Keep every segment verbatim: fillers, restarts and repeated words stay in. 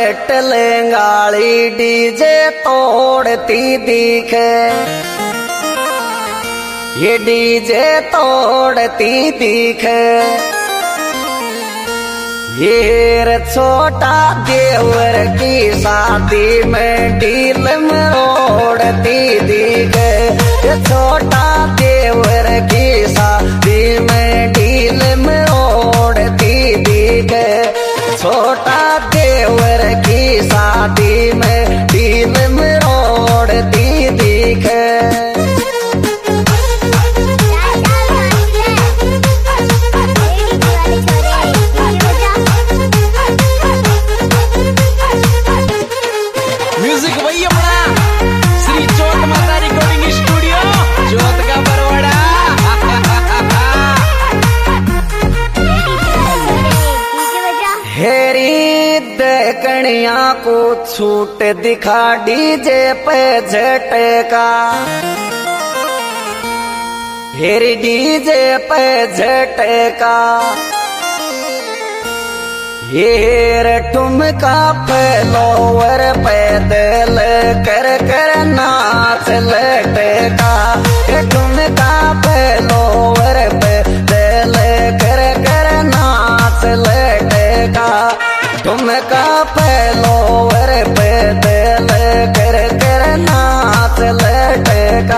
टलेंगाली DJ तोड़ती दिखे, ये डीजे तोड़ती दिखे। ये छोटा देवर की शादी में डील मरोड़ती दिखे, ये छोटा देवर की शादी में डील मरोड़ती दिखे, छोटा देवर की शादी में डील मरोड़ती दिखे। कणिया को छूट दिखा डीजे पे झटका, हेरी डीजे पे झटका। हेर ठुमका फ्लोवर पैदल कर कर नाच लटका, ठुमका फ्लोवर पैदल कर कर नाच लटका, ठुमका फ्लोवर पैदल कर कर नाच लटका।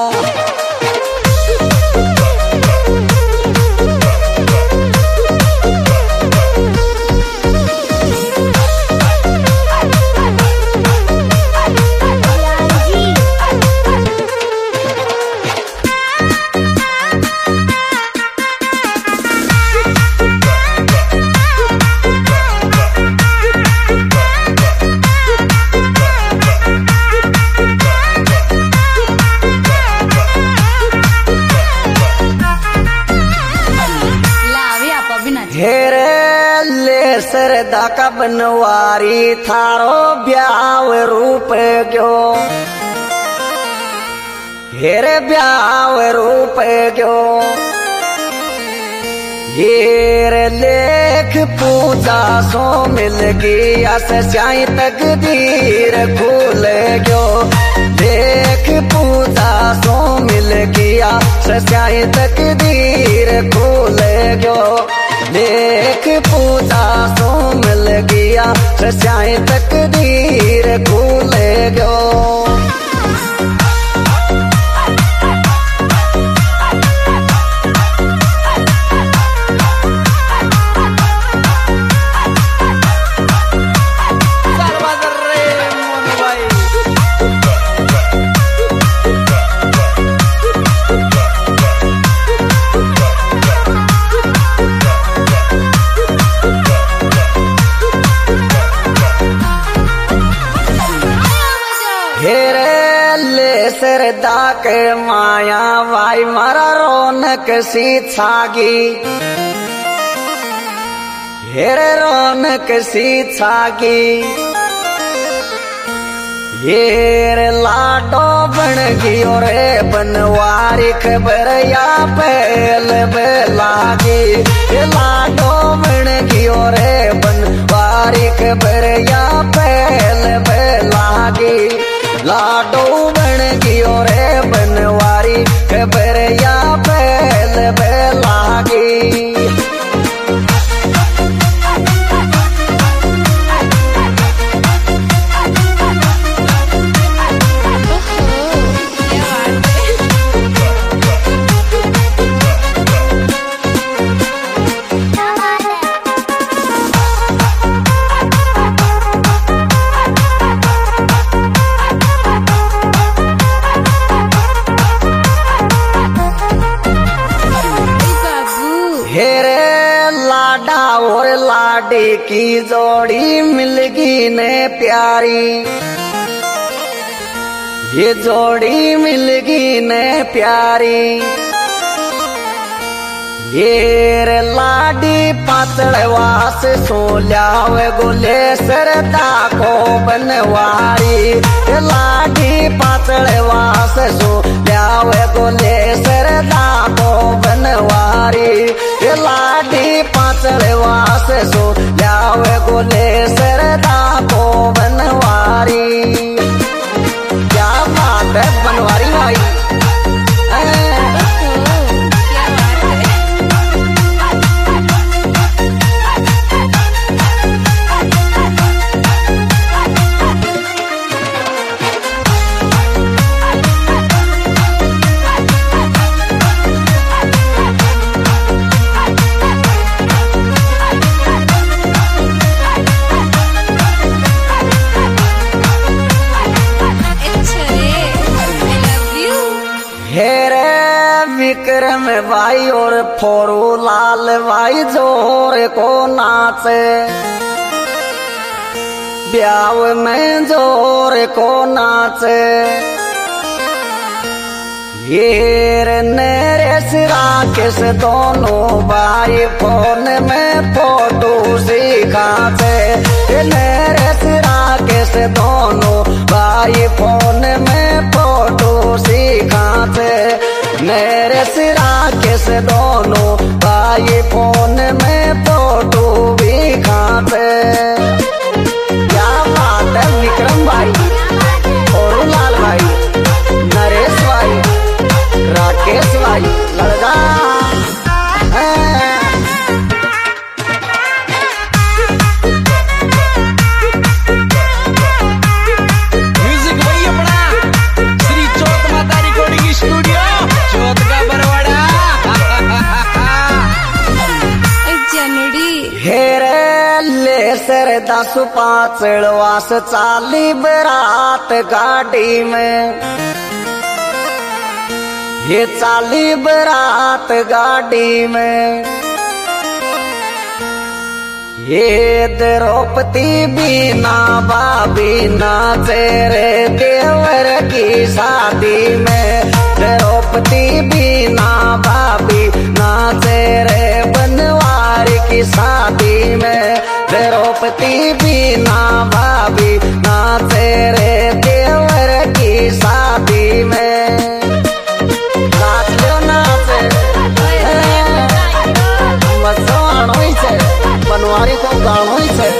हेरे ले सरदा का बनवारी थारो ब्याव रूप गयो, हेरे ब्याव रूप गयो। हेरे लेख पूजा सो मिल गया सचाई तकदीर खुल गयो, लेख पूजा सो मिल गया सचाई तकदीर खुल गयो, लेख पूजा सो मिल गया सचाई तकदीर खुल गयो। सरदा के माया भाई मारा रौनक सी छागी, हेरे रौनक सी छागी। हेरे लाडो बन गयो रे बनवारी खबर या पहल बेलागी, लाडो बन गयो रे बनवारी खबर या पहल बेलागी, लाडो बन गयो रे बनवारी खबर या पहल बेलागी। और लाडे की जोड़ी मिलगी ने प्यारी, ये जोड़ी मिलगी ने प्यारी। ये लाडी पातड़वास सोल्यावे गोले सरदा को बनवारी, लाडी पातड़वास सोल्यावे गोले सर दाबो बनवारी लाडी पाचड़ वास सो लावे गोले सर दाबो बनवारी। क्या बात है बनवारी भाई। हेरे विक्रम भाई और फोरू लाल भाई जोर को नाचे ब्याव में जोर को नाचे। हीर नरेश राकेश दोनों भाई फोन में फोटो सिखाते। नरेश राकेश दोनों भाई फोन में फोटो सिखाते। नरेश राकेश दोनों भाई फोन में फोटो भी खाते। क्या बात है विक्रम भाई और लाल भाई नरेश भाई राकेश भाई लड़का म्यूजिक भाई अपना श्री चौथ माता रिकॉर्डिंग स्टूडियो चौथ का बरवाड़ा जनड़ी। हेरे ले सर दस पाचड़ वास चाली बरात गाड़ी में। ये चाली बरात गाड़ी में ये द्रौपदी बीना बाबी नाचे रे देवर की शादी में। द्रौपदी बीना बाबी नाचे रे बनवारी की शादी में। द्रौपदी बीना बाबी नाचे रे देवर की शादी में। बनवारी को गानो ही से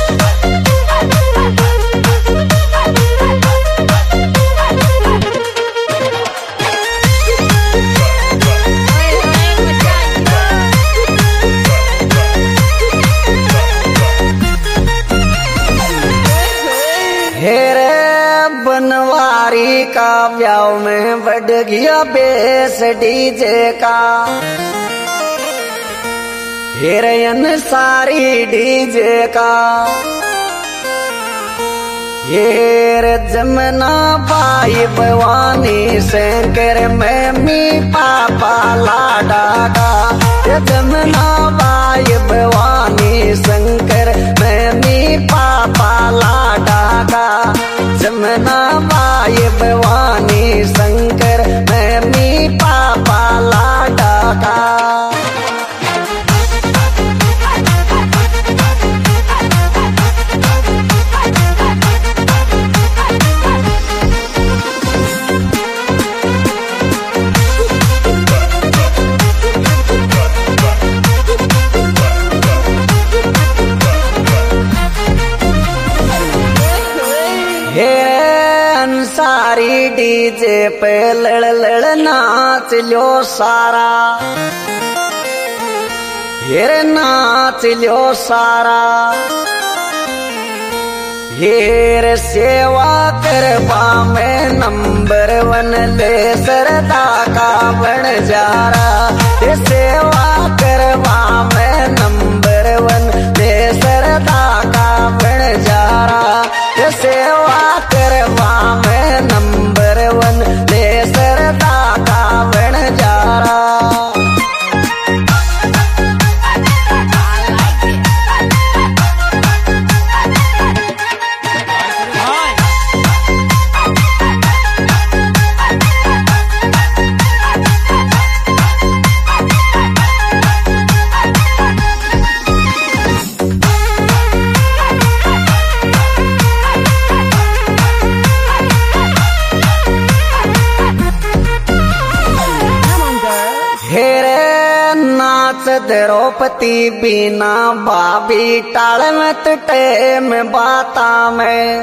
हेरे बनवारी का ब्याह में बढ़ गया बेस डीजे का। हिरयन सारी डीजे का हेर जमना बाई भवानी शंकर में मी पापा लाडा का। जमना बाई भवानी शंकर में मी पापा लाडा का। जमना बाई भवानी शंकर में मी पापा लाडा का। सारी डीजे पे लड़ लड़ नाच लो सारा। हेर नाच लो सारा। हेर सेवा करवा में नंबर वन ले सरदा का बन जा रहा। सेवा करवा में नंबर वन ले सरदा का बन जा रहा। सेवा करवा में नंबर वन ले सरदा का बन जा रहा। द्रौपदी बिना भाभी टाल में टेम बाता में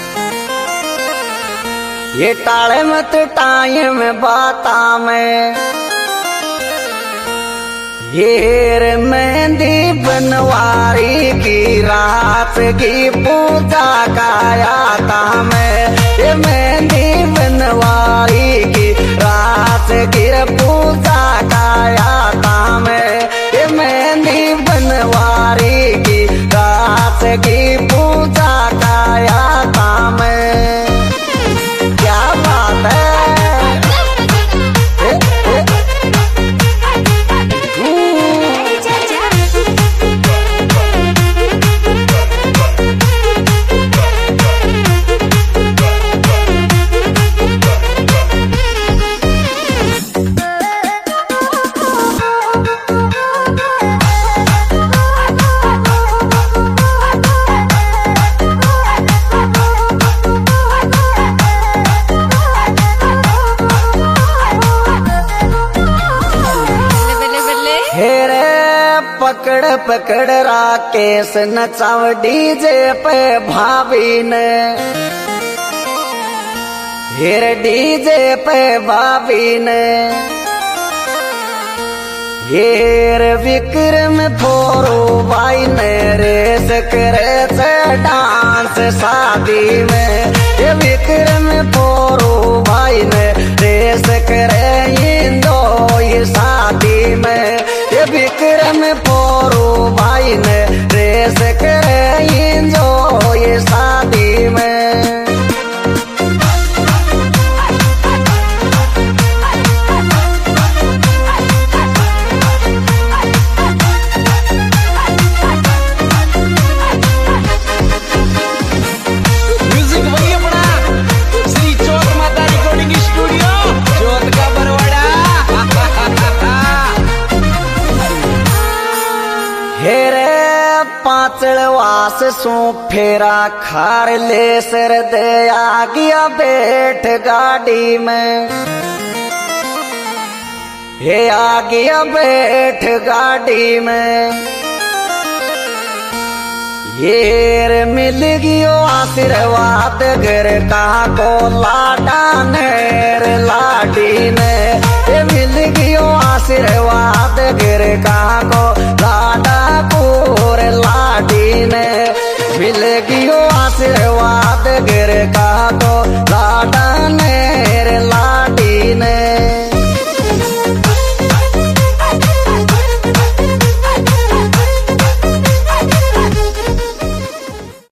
ये टाले मत टाइम बाता में ये मेहंदी बनवारी की रात की पूजा कायाता में ये मेहंदी बनवारी की रात की पूजा कायाता में ये मेहंदी बनवारी की रात की पूजा कायाता में क्या बात है। पकड़ पकड़ राकेश नचाव डीजे पे भाभी ने हेर डीजे पे भाभी ने हेर विक्रम फोरो भाई ने रेस करे से डांस शादी में ये विक्रम फोरो भाई ने रेस करे इंदो ये शादी में ये विक्रम फोरो भाई ने रेस करे इंदो ये शादी में। पांचड़वास सो फेरा खार ले सर दे आ गया बैठ गाड़ी में हे आ गया बैठ गाड़ी में ये मिल गयो आशीर्वाद घर का को लाडा नेर लाडी ने ये मिल गयो आशीर्वाद घर का को